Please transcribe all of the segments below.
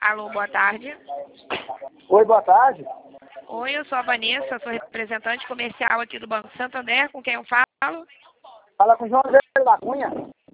Alô, boa tarde. Oi, boa tarde. Oi, eu sou a Vanessa, sou representante comercial aqui do Banco Santander, com quem eu falo? Fala com o João Zé da Cunha.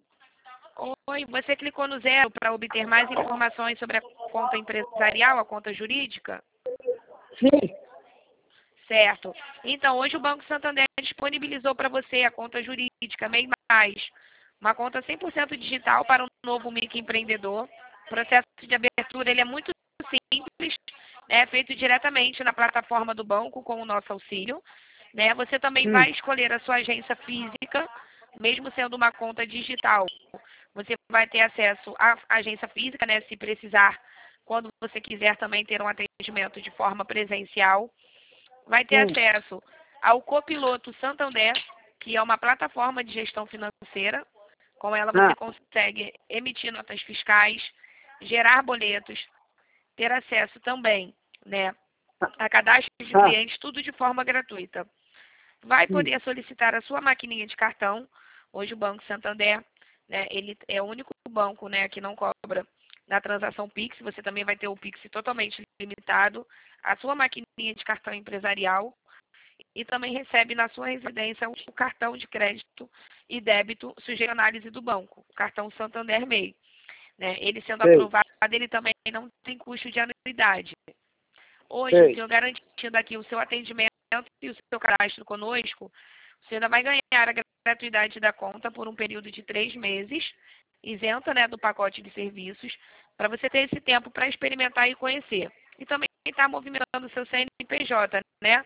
Oi, você clicou no 0 para obter mais informações sobre a conta empresarial, a conta jurídica? Sim. Certo. Então, hoje o Banco Santander disponibilizou para você a conta jurídica MEI Mais, uma conta 100% digital para um novo microempreendedor. O processo de abertura ele é muito simples, né, feito diretamente na plataforma do banco com o nosso auxílio. Né? Você também vai escolher a sua agência física, mesmo sendo uma conta digital. Você vai ter acesso à agência física, né, se precisar, quando você quiser também ter um atendimento de forma presencial. Vai ter acesso ao Copiloto Santander, que é uma plataforma de gestão financeira. Com ela você consegue emitir notas fiscais, gerar boletos, ter acesso também, né, a cadastro de clientes, tudo de forma gratuita. Vai poder solicitar a sua maquininha de cartão. Hoje o Banco Santander, né, ele é o único banco, né, que não cobra na transação Pix. Você também vai ter o Pix totalmente limitado. A sua maquininha de cartão empresarial e também recebe na sua residência o cartão de crédito e débito sujeito à análise do banco, o cartão Santander MEI. Né? Ele sendo aprovado, ele também não tem custo de anuidade. Hoje, o senhor garantindo aqui o seu atendimento e o seu cadastro conosco, você ainda vai ganhar a gratuidade da conta por um período de 3 meses, isenta, né, do pacote de serviços, para você ter esse tempo para experimentar e conhecer. E também está movimentando o seu CNPJ, né?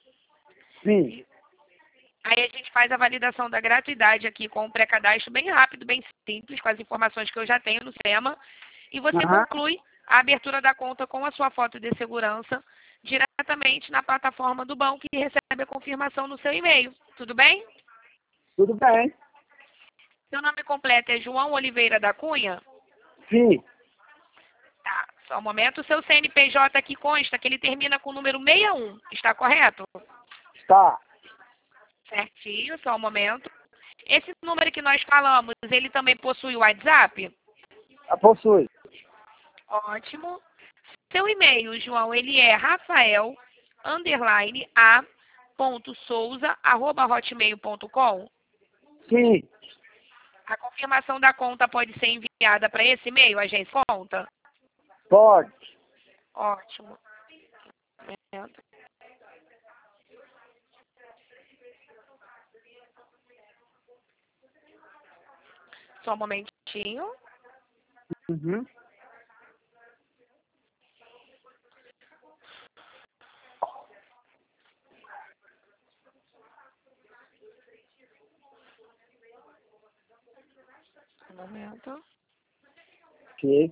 Sim. Aí a gente faz a validação da gratuidade aqui com um pré-cadastro bem rápido, bem simples, com as informações que eu já tenho no sistema. E você conclui a abertura da conta com a sua foto de segurança diretamente na plataforma do banco e recebe a confirmação no seu e-mail. Tudo bem? Tudo bem. Seu nome completo é João Oliveira da Cunha? Sim. Tá, só um momento. O seu CNPJ aqui consta que ele termina com o número 61. Está correto? Está. Certinho, só um momento. Esse número que nós falamos, ele também possui o WhatsApp? Possui. Ótimo. Seu e-mail, João, ele é rafael_a.souza@hotmail.com. Sim. A confirmação da conta pode ser enviada para esse e-mail, agência conta? Pode. Ótimo. Só um momentinho. Uhum. Um momento. Ok.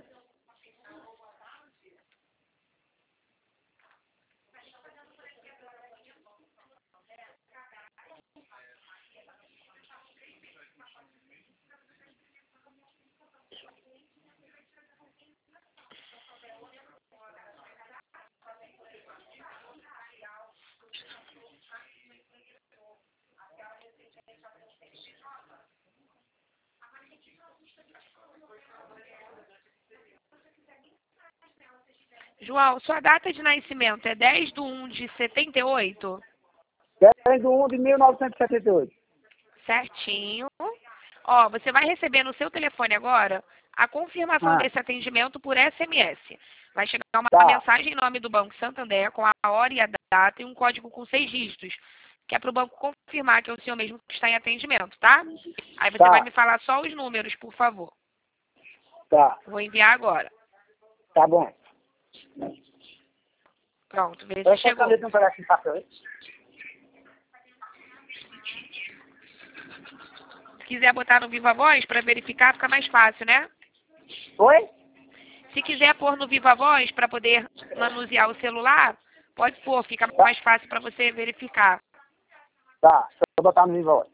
João, sua data de nascimento é 10/1/78? 10/1/1978. Certinho. Ó, você vai receber no seu telefone agora a confirmação desse atendimento por SMS. Vai chegar uma mensagem em nome do Banco Santander com a hora e a data e um código com 6 dígitos, que é para o banco confirmar que é o senhor mesmo que está em atendimento, tá? Aí você vai me falar só os números, por favor. Tá. Vou enviar agora. Tá bom. Pronto, vê se chegou. Um pedaço de papel. Se quiser botar no Viva Voz para verificar, fica mais fácil, né? Oi? Se quiser pôr no Viva Voz para poder manusear o celular, pode pôr, fica mais fácil para você verificar. Tá, deixa eu botar no nível.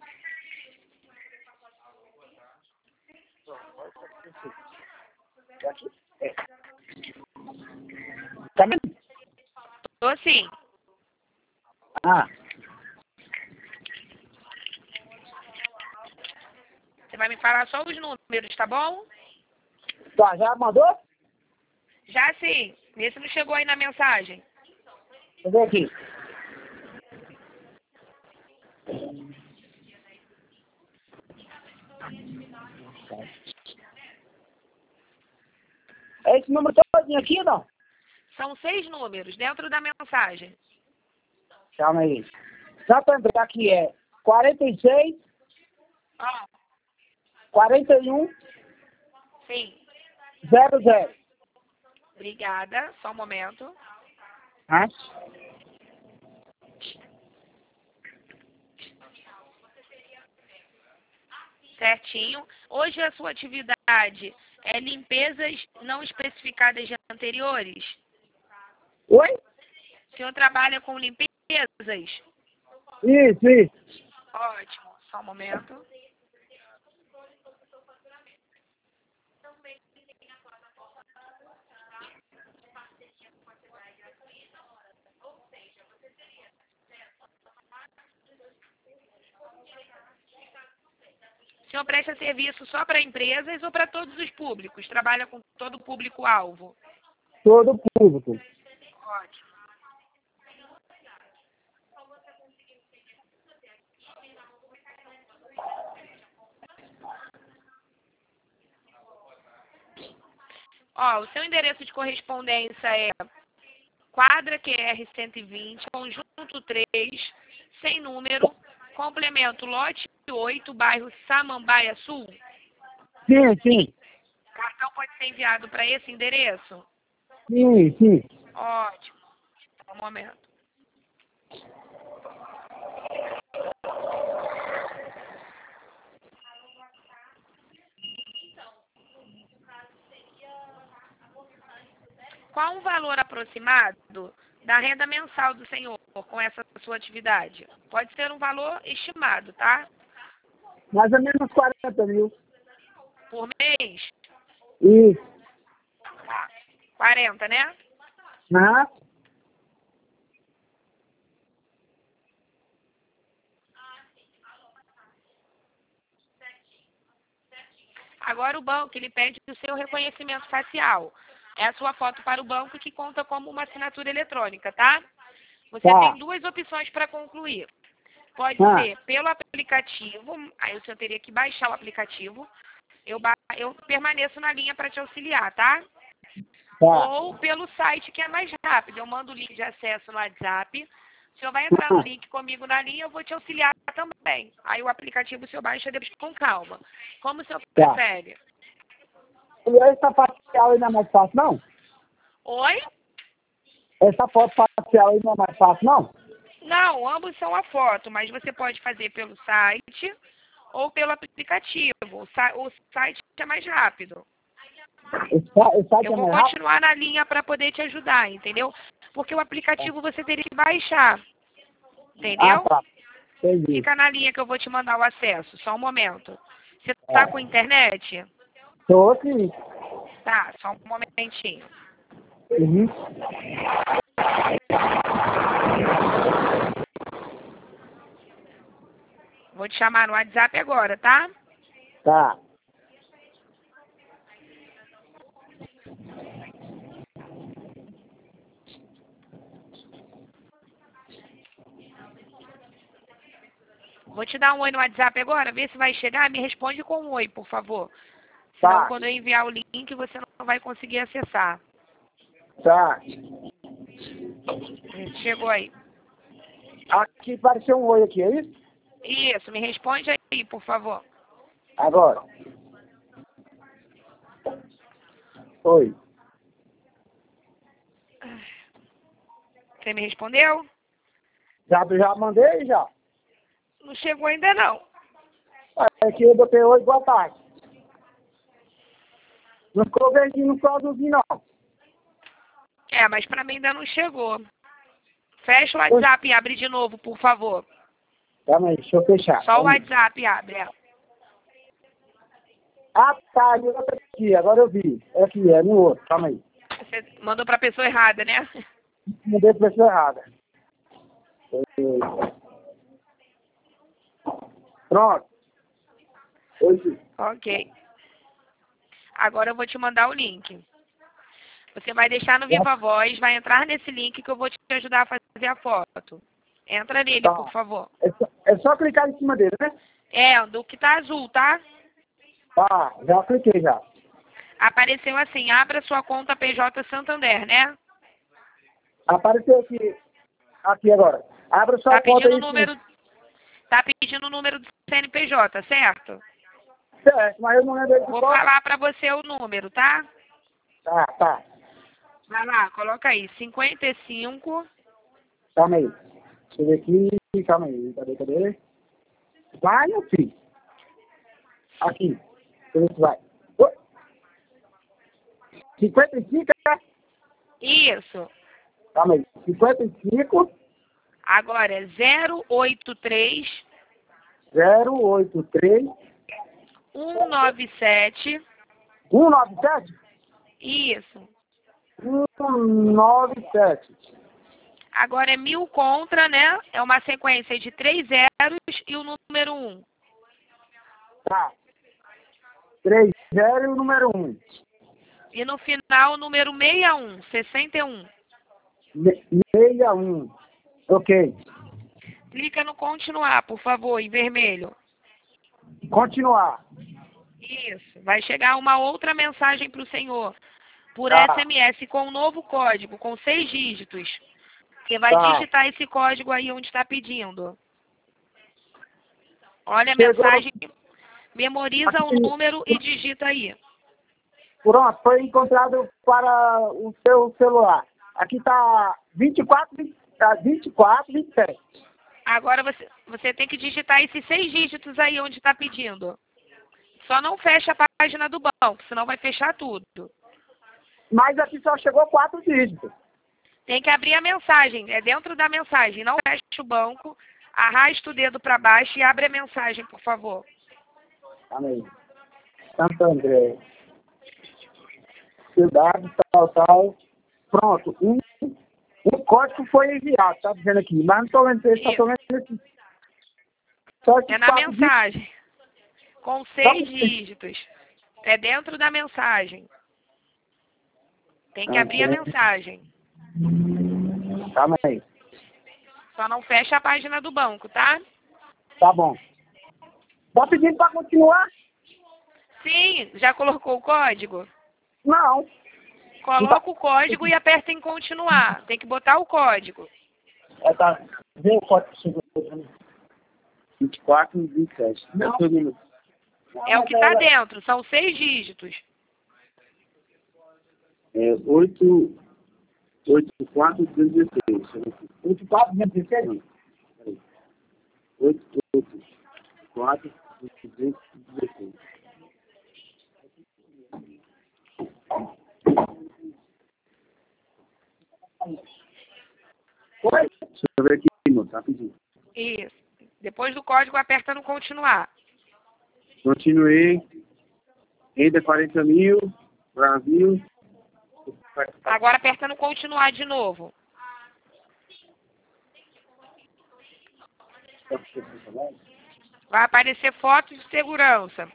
Tá vendo? Tô sim. Você vai me falar só os números, tá bom? Tá, já mandou? Já sim. Vê se não chegou aí na mensagem. Deixa eu ver aqui. É esse número todinho aqui ou não? São 6 números dentro da mensagem. Calma aí. Só para entrar aqui é 46, Ah, 41, sim. 00. Obrigada. Só um momento. Hã? Certinho. Hoje a sua atividade é limpezas não especificadas de anteriores? Oi? O senhor trabalha com limpezas? Isso, isso. Ótimo. Só um momento. O senhor presta serviço só para empresas ou para todos os públicos? Trabalha com todo o público-alvo? Todo público. Ótimo. Ó, o seu endereço de correspondência é Quadra QR 120, conjunto 3, sem número, complemento lote 8, bairro Samambaia Sul. Sim, sim. Cartão pode ser enviado para esse endereço? Sim, sim. Ótimo. Só um momento. Qual o valor aproximado da renda mensal do senhor com essa sua atividade? Pode ser um valor estimado, tá? Mais ou menos 40 mil. Por mês? Isso. Tá. 40, né? Aham. Agora o banco, ele pede o seu reconhecimento facial. É a sua foto para o banco que conta como uma assinatura eletrônica, tá? Você Tá. tem duas opções para concluir. Pode Ah, ser pelo aplicativo, aí o senhor teria que baixar o aplicativo. Eu permaneço na linha para te auxiliar, tá? tá. Ou pelo site, que é mais rápido. Eu mando o link de acesso no WhatsApp. O senhor vai entrar no Ah, link comigo na linha, eu vou te auxiliar também. Aí o aplicativo o senhor baixa depois com calma. Como o senhor tá. prefere? E essa facial aí não é mais fácil, não? Oi? Essa foto facial aí não é mais fácil, não? Não, ambos são a foto, mas você pode fazer pelo site ou pelo aplicativo. O site é mais rápido. O site Eu é vou mais rápido? continuar na linha para poder te ajudar, entendeu? Porque o aplicativo você teria que baixar, Ah, entendeu? tá. Entendi. Fica na linha que eu vou te mandar o acesso. Só um momento. Você tá com É. internet? Tô aqui. Tá, só um momentinho. Uhum. Vou te chamar no WhatsApp agora, tá? Tá. Vou te dar um oi no WhatsApp agora, vê se vai chegar. Me responde com um oi, por favor. Senão, Tá. quando eu enviar o link, você não vai conseguir acessar. Tá. Chegou aí. Aqui apareceu um oi aqui, é isso? Isso, me responde aí, por favor. Agora. Oi. Você me respondeu? Já mandei, já. Não chegou ainda não. Aqui eu botei oi, boa tarde. Não ficou verdinho, não ficou azulzinho, não. É, mas pra mim ainda não chegou. Fecha o WhatsApp e abre de novo, por favor. Calma aí, deixa eu fechar. Só o Calma aí. WhatsApp abre. É. Ah, tá, eu botei aqui, agora eu vi. É aqui, é no outro, calma aí. Você mandou pra pessoa errada, né? Mandei pra pessoa errada. Pronto. Oi, Ok. Agora eu vou te mandar o link. Você vai deixar no Viva Voz, vai entrar nesse link que eu vou te ajudar a fazer a foto. Entra nele, Tá. por favor. É só clicar em cima dele, né? É, do que tá azul, tá? Tá, já cliquei já. Apareceu assim, abra sua conta PJ Santander, né? Apareceu aqui agora. Abra sua Tá conta pedindo aí. o número, tá pedindo o número do CNPJ, certo? Certo, mas eu não lembro de Vou qual. falar pra você o número, tá? Tá. Vai lá, coloca aí, 55. Calma aí. Deixa eu ver aqui. Calma aí. Cadê? Vai, meu filho. Aqui. Deixa eu ver se vai. Ô, 55, é? Isso. Calma aí. 55 Agora é 083 083 197. 197 Isso. 197. Agora é 1000 contra, né? É uma sequência de 3 zeros e o número 1. Tá. 30 e o número 1. E no final o número 61, 61. 61. Ok. Clica no continuar, por favor, em vermelho. Continuar. Isso. Vai chegar uma outra mensagem para o senhor. Por Tá. SMS com um novo código, com 6 dígitos. Você vai Tá. digitar esse código aí onde está pedindo. Olha a Chegou. mensagem, memoriza Aqui. o número e digita aí. Pronto, foi encontrado para o seu celular. Aqui está 24, 27. Agora você tem que digitar esses 6 dígitos aí onde está pedindo. Só não fecha a página do banco, senão vai fechar tudo. Mas aqui só chegou 4 dígitos. Tem que abrir a mensagem, é dentro da mensagem. Não fecha o banco, arrasta o dedo para baixo e abre a mensagem, por favor. Amém. Santo André. Cidade, tal. Pronto. Um código foi enviado, tá dizendo aqui. Mas não estou vendo se está vendo aqui. Só esses É na 4 mensagem, com 6 dígitos. É dentro da mensagem. Tem que abrir a mensagem. Calma aí. Só não fecha a página do banco, tá? Tá bom. Tá pedindo para continuar? Sim, já colocou o código? Não. Coloca o código e aperta em continuar. Tem que botar o código. Tá. Vê o código que chegou. 24 e 27. Não. É o que está dentro, são 6 dígitos. É 84 216. 84 216? 84 216. Oi? Deixa eu ver aqui, moço, rapidinho. Isso. Depois do código, aperta no continuar. Continuei. Renda 40 mil. Brasil. Agora aperta no continuar de novo. Vai aparecer foto de segurança.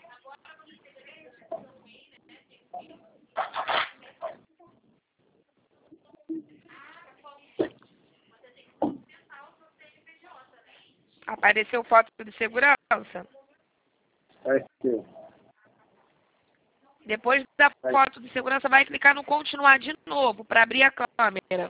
Apareceu foto de segurança. Depois da foto de segurança, vai clicar no continuar de novo para abrir a câmera.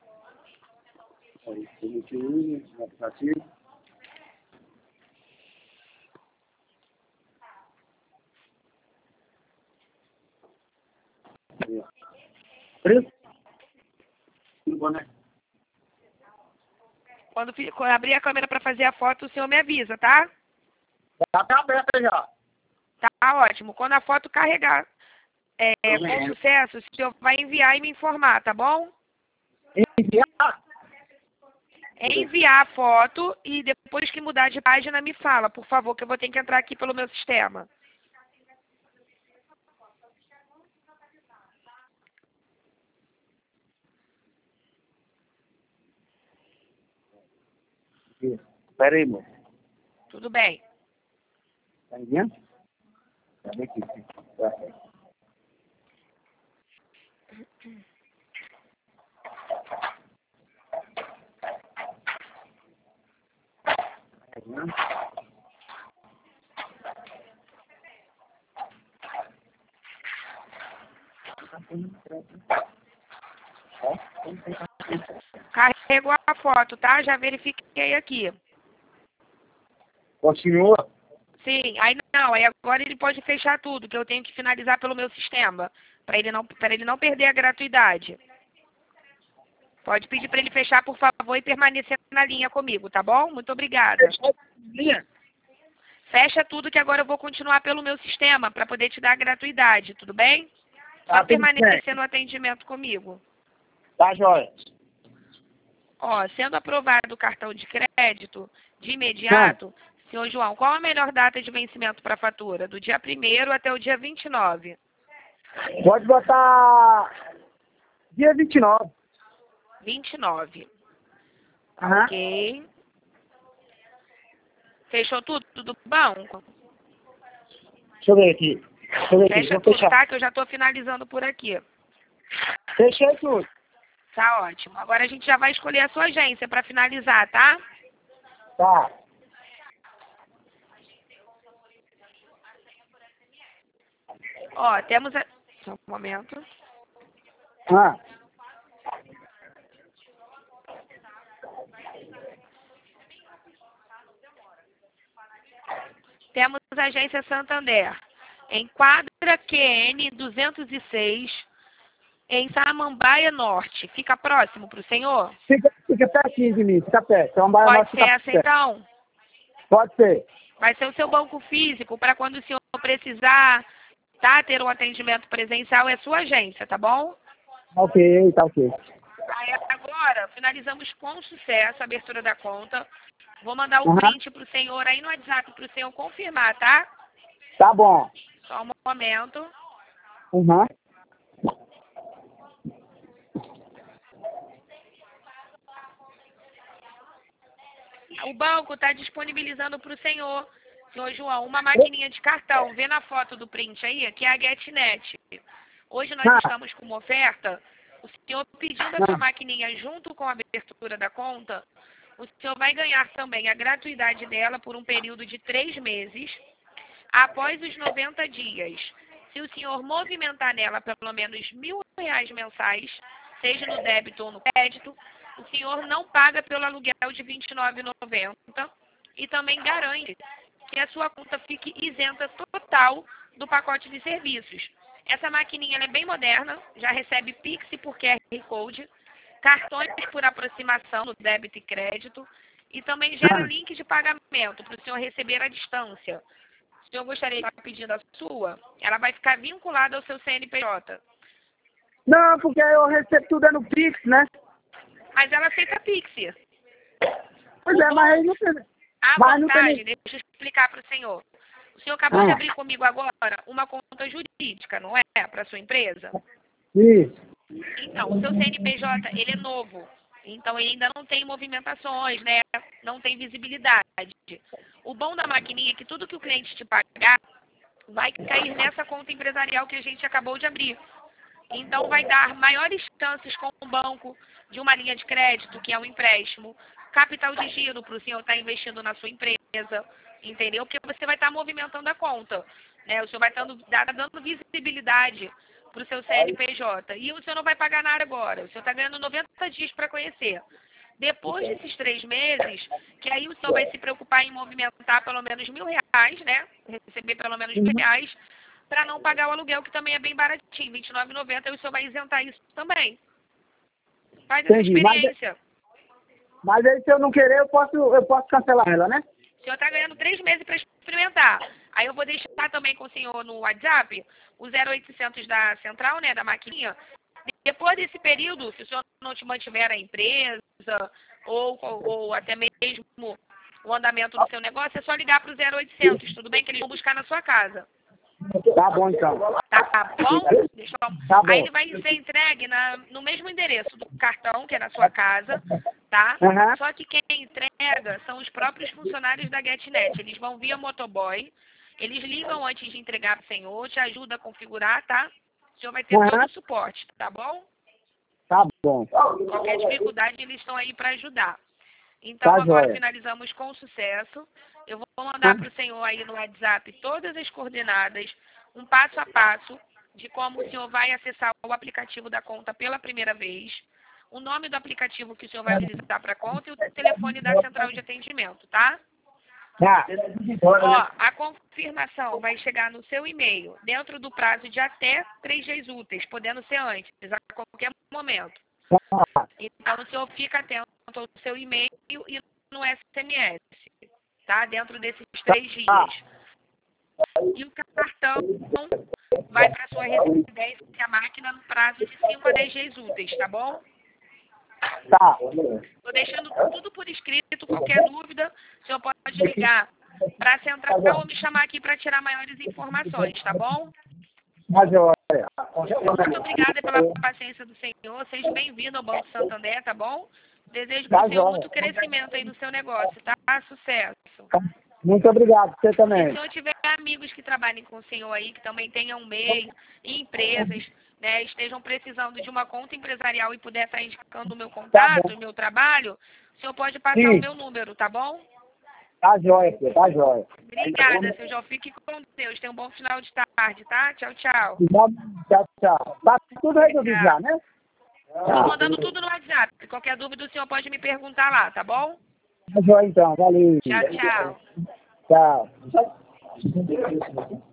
Quando abrir a câmera para fazer a foto, o senhor me avisa, tá? Já tá aberta já. Tá ótimo. Quando a foto carregar com sucesso, o senhor vai enviar e me informar, tá bom? Enviar? Enviar a foto e depois que mudar de página me fala, por favor, que eu vou ter que entrar aqui pelo meu sistema. Espera aí, moço. Tudo bem. Tá enviando? Cadê aqui? Carregou a foto, tá? Já verifiquei aqui. Continua? Sim, aí não, aí agora ele pode fechar tudo, que eu tenho que finalizar pelo meu sistema, para ele não perder a gratuidade. Pode pedir para ele fechar, por favor, e permanecer na linha comigo, tá bom? Muito obrigada. Fecha tudo que agora eu vou continuar pelo meu sistema para poder te dar a gratuidade, tudo bem? Só Tá, tudo permanecer certo. no atendimento comigo. Tá, joia. Ó, sendo aprovado o cartão de crédito, de imediato, senhor João, qual a melhor data de vencimento para a fatura? Do dia 1º até o dia 29. Pode botar dia 29. 29. Aham. Ok. Fechou tudo do banco? Deixa eu ver aqui. Deixa eu ver aqui. Fecha Vou tudo, fechar. tá? Que eu já estou finalizando por aqui. Fechei tudo. Tá ótimo. Agora a gente já vai escolher a sua agência para finalizar, tá? Tá. Ó, temos a... Só um momento. Ah. Temos a agência Santander, em quadra QN 206, em Samambaia Norte. Fica próximo para o senhor? Fica pertinho de mim, fica perto. Então, vai Pode ser ficar essa perto. então? Pode ser. Vai ser o seu banco físico para quando o senhor precisar, tá? Ter um atendimento presencial, é sua agência, tá bom? Ok, tá ok. Aí agora, finalizamos com sucesso a abertura da conta. Vou mandar o Aham. print para o senhor aí no WhatsApp para o senhor confirmar, tá? Tá bom. Só um momento. Uhum. O banco está disponibilizando para o senhor João, uma maquininha de cartão. Vê na foto do print aí, que é a GetNet. Hoje nós estamos com uma oferta. O senhor pedindo essa maquininha junto com a abertura da conta, o senhor vai ganhar também a gratuidade dela por um período de 3 meses, após os 90 dias. Se o senhor movimentar nela pelo menos R$ 1.000 mensais, seja no débito ou no crédito, o senhor não paga pelo aluguel de R$ 29,90 e também garante que a sua conta fique isenta total do pacote de serviços. Essa maquininha ela é bem moderna, já recebe Pix por QR Code, cartões por aproximação no débito e crédito e também gera link de pagamento para o senhor receber à distância. Se o senhor gostaria de estar pedindo a sua, ela vai ficar vinculada ao seu CNPJ. Não, porque eu recebo tudo no Pix, né? Mas ela aceita Pix. Pois é, mas aí não tem... A Mas não tem vantagem, nem... deixa eu explicar para o senhor. O senhor acabou de abrir comigo agora uma conta jurídica, não é? Para sua empresa? Isso. Então, o seu CNPJ, ele é novo. Então, ele ainda não tem movimentações, né? Não tem visibilidade. O bom da maquininha é que tudo que o cliente te pagar vai cair nessa conta empresarial que a gente acabou de abrir. Então, vai dar maiores chances com o banco de uma linha de crédito, que é um empréstimo, capital de giro para o senhor estar investindo na sua empresa, entendeu? Porque você vai estar movimentando a conta, né? O senhor vai dando visibilidade para o seu CNPJ. E o senhor não vai pagar nada agora. O senhor está ganhando 90 dias para conhecer. Depois desses 3 meses, que aí o senhor vai se preocupar em movimentar pelo menos R$ 1.000, né? Receber pelo menos R$ 1.000, para não pagar o aluguel, que também é bem baratinho, R$ 29,90, e o senhor vai isentar isso também. Faz essa experiência. Mas aí, se eu não querer, eu posso cancelar ela, né? O senhor está ganhando 3 meses para experimentar. Aí eu vou deixar também com o senhor no WhatsApp o 0800 da central, né, da maquininha. Depois desse período, se o senhor não te mantiver a empresa ou até mesmo o andamento do seu negócio, é só ligar para o 0800, tudo bem? Que eles vão buscar na sua casa. Tá bom, então. Tá bom? Tá bom. Aí ele vai ser entregue no mesmo endereço do cartão, que é na sua casa, tá? Uhum. Só que quem entrega são os próprios funcionários da GetNet. Eles vão via motoboy, eles ligam antes de entregar para o senhor, te ajudam a configurar, tá? o senhor vai ter todo o suporte, tá bom? Tá bom. Qualquer dificuldade, eles estão aí para ajudar. Então, Tá agora joia. finalizamos com sucesso. Eu vou mandar para o senhor aí no WhatsApp todas as coordenadas, um passo a passo de como o senhor vai acessar o aplicativo da conta pela primeira vez, o nome do aplicativo que o senhor vai utilizar para a conta e o telefone da central de atendimento, tá? Tá. Ó, a confirmação vai chegar no seu e-mail, dentro do prazo de até 3 dias úteis, podendo ser antes, a qualquer momento. Tá. Então, o senhor fica atento ao seu e-mail e no SMS, tá? Dentro desses 3 dias. E o cartão vai para a sua residência, a máquina, no prazo de 5 a 10 dias úteis, tá bom? Tá. Estou deixando tudo por escrito. Qualquer dúvida, o senhor pode ligar para a central ou me chamar aqui para tirar maiores informações, tá bom? Tá joia. Muito obrigada pela paciência do senhor. Seja bem-vindo ao Banco Santander, tá bom? Desejo Tá para o senhor joia. muito crescimento aí no seu negócio, tá? Sucesso. Muito obrigado. Você Se o também. senhor tiver amigos que trabalhem com o senhor aí, que também tenham MEI e empresas, né, estejam precisando de uma conta empresarial e puder estar indicando o meu contato, o meu trabalho, o senhor pode passar Sim. o meu número, tá bom? Tá joia, filho. Tá joia. Obrigada, seu João. Fique com Deus. Tenha um bom final de tarde, tá? Tchau, tchau. Tchau, tchau. Tá tudo resolvido já, né? Estou mandando tudo no WhatsApp. Qualquer dúvida, o senhor pode me perguntar lá, tá bom? Tá joia, então. Valeu. Tchau, tchau. Tchau.